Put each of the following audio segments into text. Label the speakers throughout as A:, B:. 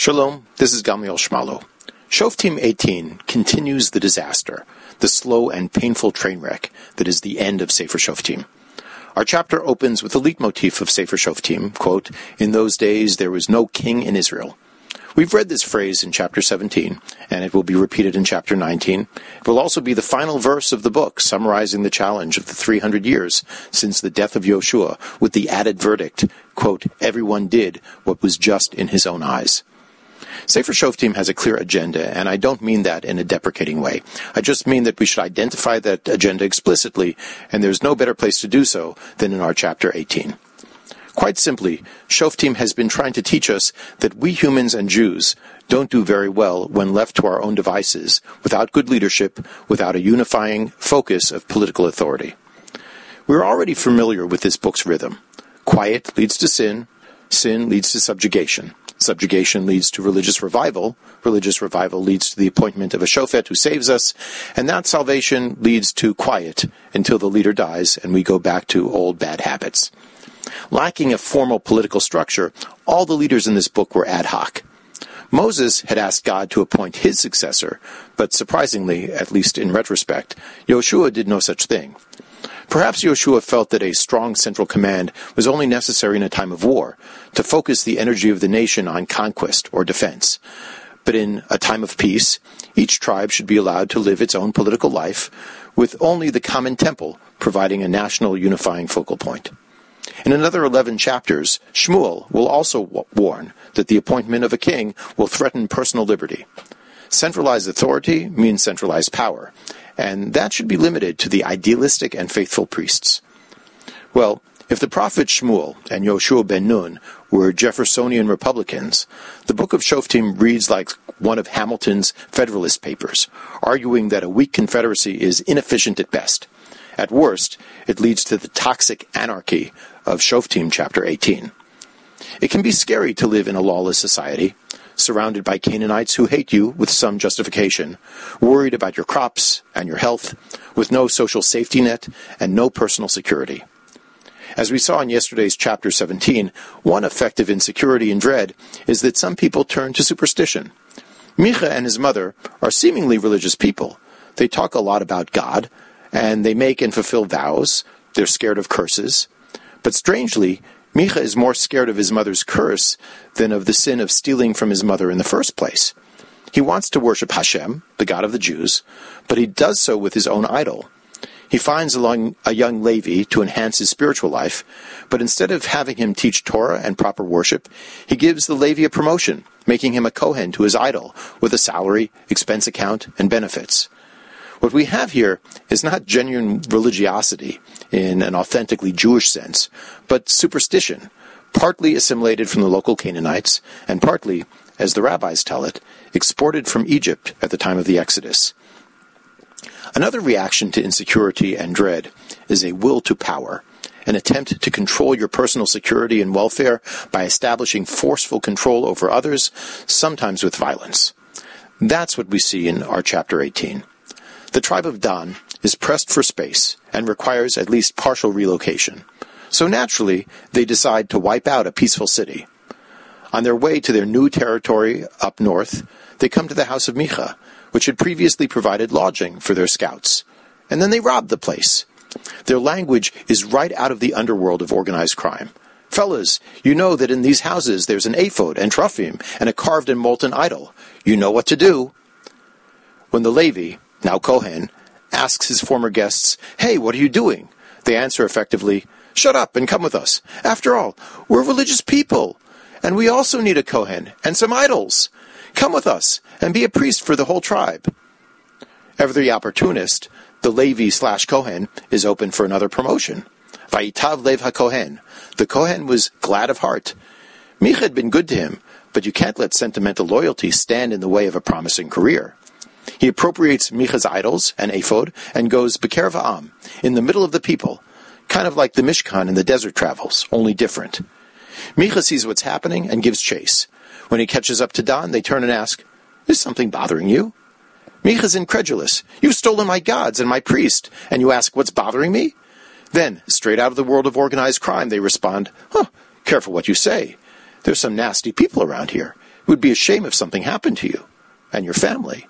A: Shalom, this is Gamliel Shmalo. Shoftim 18 continues the disaster, the slow and painful train wreck that is the end of Sefer Shoftim. Our chapter opens with the leitmotif of Sefer Shoftim, quote, "In those days there was no king in Israel." We've read this phrase in chapter 17, and it will be repeated in chapter 19. It will also be the final verse of the book, summarizing the challenge of the 300 years since the death of Yoshua, with the added verdict, quote, "Everyone did what was just in his own eyes." Sefer Shoftim has a clear agenda, and I don't mean that in a deprecating way. I just mean that we should identify that agenda explicitly, and there's no better place to do so than in our chapter 18. Quite simply, Shoftim has been trying to teach us that we humans and Jews don't do very well when left to our own devices, without good leadership, without a unifying focus of political authority. We're already familiar with this book's rhythm. Quiet leads to sin, sin leads to subjugation. Subjugation leads to religious revival leads to the appointment of a shofet who saves us, and that salvation leads to quiet until the leader dies and we go back to old bad habits. Lacking a formal political structure, all the leaders in this book were ad hoc. Moses had asked God to appoint his successor, but surprisingly, at least in retrospect, Yoshua did no such thing. Perhaps Yoshua felt that a strong central command was only necessary in a time of war, to focus the energy of the nation on conquest or defense. But in a time of peace, each tribe should be allowed to live its own political life, with only the common temple providing a national unifying focal point. In another 11 chapters, Shmuel will also warn that the appointment of a king will threaten personal liberty. Centralized authority means centralized power, and that should be limited to the idealistic and faithful priests. Well, if the prophet Shmuel and Yoshua ben Nun were Jeffersonian Republicans, the book of Shoftim reads like one of Hamilton's Federalist Papers, arguing that a weak confederacy is inefficient at best. At worst, it leads to the toxic anarchy of Shoftim chapter 18. It can be scary to live in a lawless society, surrounded by Canaanites who hate you with some justification, worried about your crops and your health, with no social safety net and no personal security. As we saw in yesterday's chapter 17, one effect of insecurity and dread is that some people turn to superstition. Micha and his mother are seemingly religious people. They talk a lot about God, and they make and fulfill vows. They're scared of curses. But strangely, Micha is more scared of his mother's curse than of the sin of stealing from his mother in the first place. He wants to worship Hashem, the God of the Jews, but he does so with his own idol. He finds a young Levi to enhance his spiritual life, but instead of having him teach Torah and proper worship, he gives the Levi a promotion, making him a Kohen to his idol, with a salary, expense account, and benefits. What we have here is not genuine religiosity in an authentically Jewish sense, but superstition, partly assimilated from the local Canaanites, and partly, as the rabbis tell it, exported from Egypt at the time of the Exodus. Another reaction to insecurity and dread is a will to power, an attempt to control your personal security and welfare by establishing forceful control over others, sometimes with violence. That's what we see in our chapter 18. The tribe of Dan is pressed for space and requires at least partial relocation. So naturally, they decide to wipe out a peaceful city. On their way to their new territory up north, they come to the house of Micha, which had previously provided lodging for their scouts. And then they rob the place. Their language is right out of the underworld of organized crime. Fellas, you know that in these houses there's an ephod and teraphim and a carved and molten idol. You know what to do. When the Levi, now Kohen, asks his former guests, "Hey, what are you doing?" they answer effectively, "Shut up and come with us. After all, we're religious people, and we also need a Kohen and some idols. Come with us and be a priest for the whole tribe." Ever the opportunist, the Levi/Kohen is open for another promotion. Vayitav lev HaKohen. The Kohen was glad of heart. Micha had been good to him, but you can't let sentimental loyalty stand in the way of a promising career. He appropriates Micha's idols and ephod and goes Beker Va'am, in the middle of the people, kind of like the Mishkan in the desert travels, only different. Micha sees what's happening and gives chase. When he catches up to Dan, they turn and ask, "Is something bothering you?" Micha's incredulous. "You've stolen my gods and my priest, and you ask what's bothering me?" Then, straight out of the world of organized crime, they respond, "Careful what you say. There's some nasty people around here. It would be a shame if something happened to you and your family.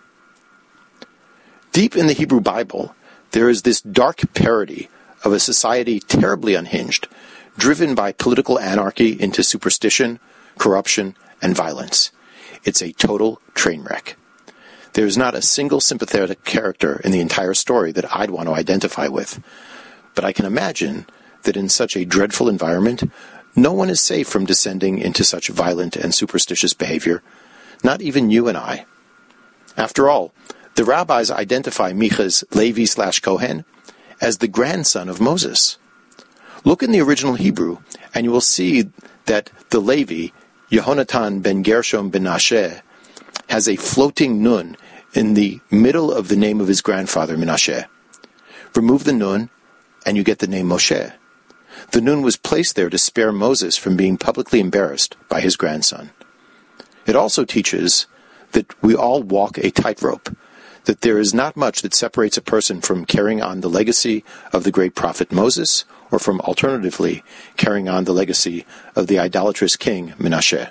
A: Deep in the Hebrew Bible, there is this dark parody of a society terribly unhinged, driven by political anarchy into superstition, corruption, and violence. It's a total train wreck. There is not a single sympathetic character in the entire story that I'd want to identify with. But I can imagine that in such a dreadful environment, no one is safe from descending into such violent and superstitious behavior, not even you and I. After all, the rabbis identify Micha's Levi/Kohen as the grandson of Moses. Look in the original Hebrew, and you will see that the Levi, Yehonatan ben Gershom ben Menashe, has a floating nun in the middle of the name of his grandfather, Menashe. Remove the nun, and you get the name Moshe. The nun was placed there to spare Moses from being publicly embarrassed by his grandson. It also teaches that we all walk a tightrope, that there is not much that separates a person from carrying on the legacy of the great prophet Moses, or from alternatively carrying on the legacy of the idolatrous king Menashe.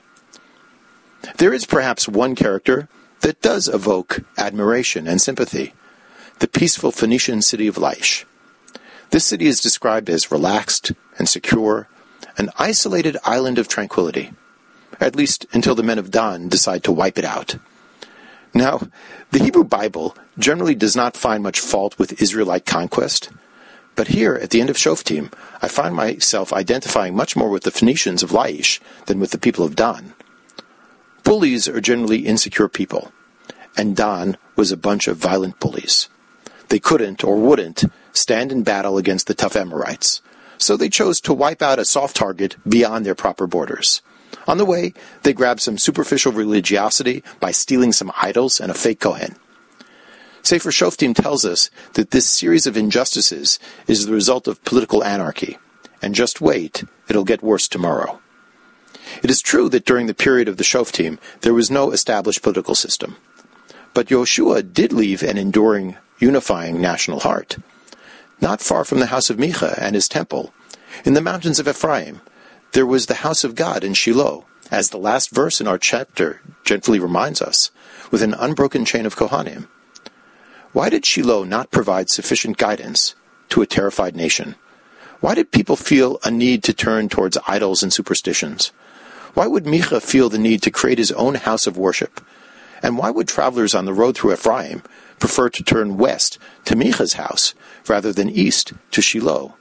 A: There is perhaps one character that does evoke admiration and sympathy, the peaceful Phoenician city of Laish. This city is described as relaxed and secure, an isolated island of tranquility, at least until the men of Dan decide to wipe it out. Now, the Hebrew Bible generally does not find much fault with Israelite conquest, but here, at the end of Shoftim, I find myself identifying much more with the Phoenicians of Laish than with the people of Dan. Bullies are generally insecure people, and Dan was a bunch of violent bullies. They couldn't, or wouldn't, stand in battle against the tough Amorites, so they chose to wipe out a soft target beyond their proper borders. On the way, they grabbed some superficial religiosity by stealing some idols and a fake Kohen. Sefer Shoftim tells us that this series of injustices is the result of political anarchy, and just wait, it'll get worse tomorrow. It is true that during the period of the Shoftim, there was no established political system. But Yoshua did leave an enduring, unifying national heart. Not far from the house of Micha and his temple, in the mountains of Ephraim, there was the house of God in Shiloh, as the last verse in our chapter gently reminds us, with an unbroken chain of Kohanim. Why did Shiloh not provide sufficient guidance to a terrified nation? Why did people feel a need to turn towards idols and superstitions? Why would Micha feel the need to create his own house of worship? And why would travelers on the road through Ephraim prefer to turn west to Micha's house rather than east to Shiloh?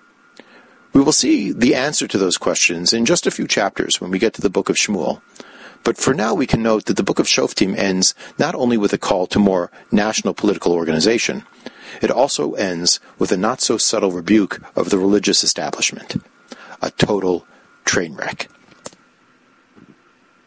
A: We will see the answer to those questions in just a few chapters when we get to the book of Shmuel. But for now we can note that the book of Shoftim ends not only with a call to more national political organization, it also ends with a not-so-subtle rebuke of the religious establishment. A total train wreck.